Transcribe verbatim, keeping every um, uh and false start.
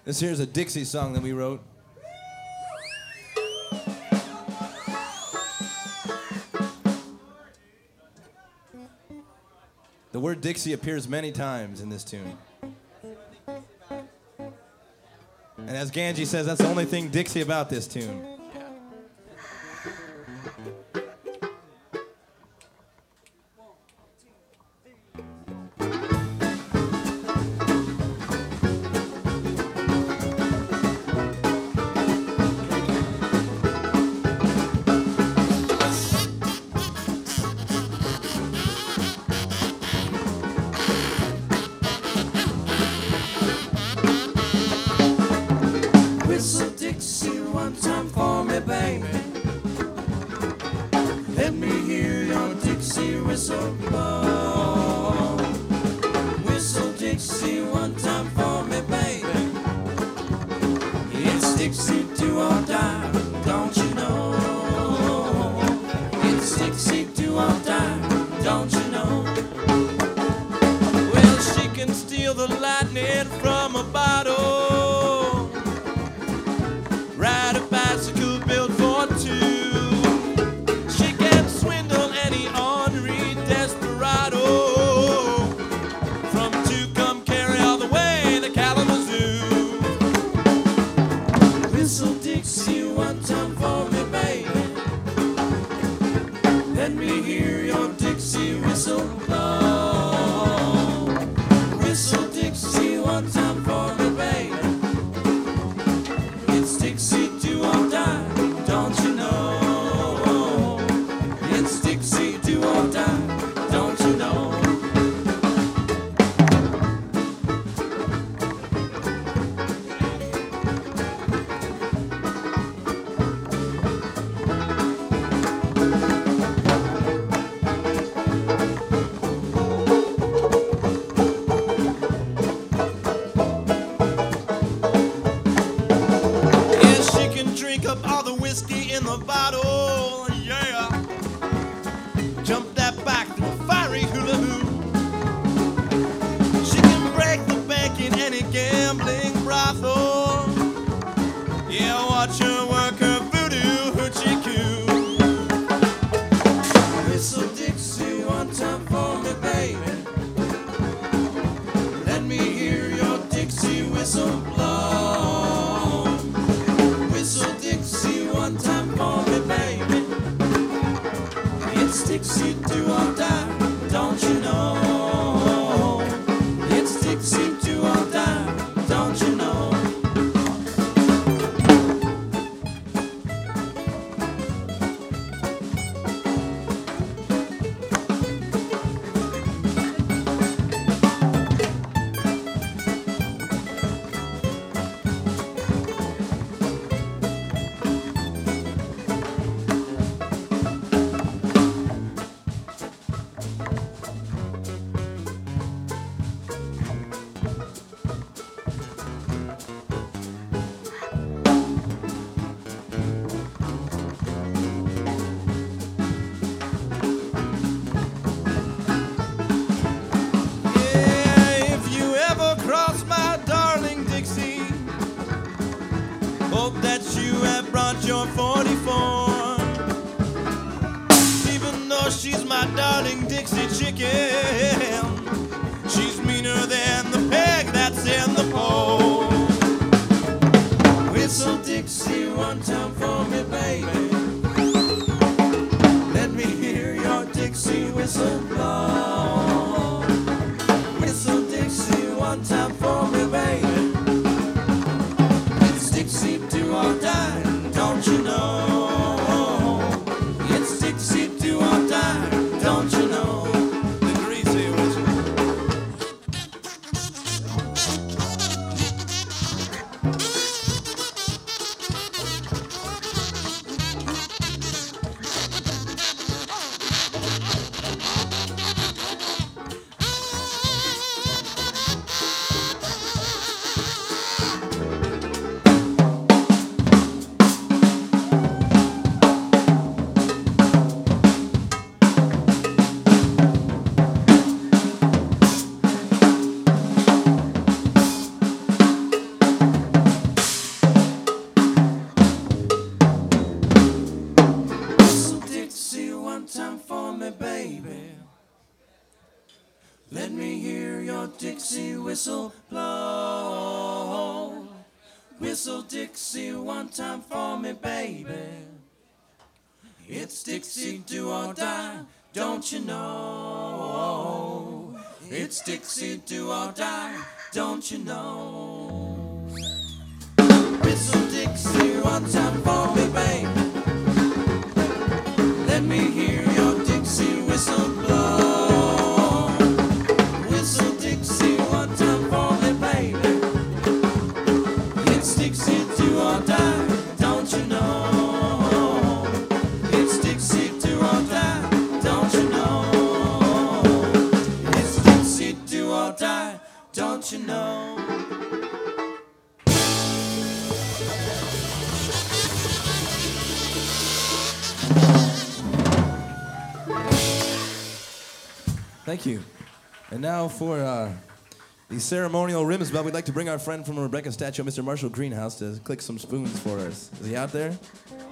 This here's a Dixie song that we wrote. The word Dixie appears many times in this tune. And as Ganji says, that's the only thing Dixie about this tune. Whistle Dixie one time for me, baby. Let me hear your Dixie whistle blow. Whistle Dixie one time for me, baby. It's Dixie do or die, don't you know? It's Dixie do or die, don't you know? Well, she can steal the lightning from a bottle, ride a bicycle built for two. She can swindle any ornery desperado from Tucumcari all the way to Kalamazoo. Whistle Dixie one time for me, baby. Let me hear your Dixie whistle blow. Whistle Dixie one time for me, baby. It's Dixie do or die, don't you know? It's Dixie do or die, don't you know? Yeah, she can drink up all the whiskey in the bottle, yeah. Jump that back through a fiery hula hoop. She can break the bank in any gambling brothel. Yeah, watch her work her voodoo hoochie coo. Whistle Dixie one time for me, baby. Let me hear your Dixie whistle blow. Whistle Dixie one time for me, baby. It's Dixie do or die, don't you know? It's Dixie do or die, don't you know? Yeah, if you ever cross my darling Dixie, hope that you have brought your forty-four. Even though she's my darling Dixie chicken, she's meaner than the peg that's in the pole. Whistle Dixie one time for me, baby. Let me hear your Dixie whistle blow. Whistle Dixie one time for me, baby. It's Dixie do or die, don't you know? It's Dixie do or die, don't you know? The greasy whistle. Let me hear your Dixie whistle blow. Whistle Dixie one time for me, baby. It's Dixie do or die, don't you know? It's Dixie do or die, don't you know? Whistle Dixie one time for me, baby. Let me hear your Dixie whistle blow. Whistle Dixie one time for me, baby. It's Dixie do or die, don't you know? It's Dixie do or die, don't you know? It's Dixie do or die, don't you know? Thank you. And now for uh, the ceremonial rims belt, we'd like to bring our friend from Rebecca Statue, Mister Marshall Greenhouse, to click some spoons for us. Is he out there?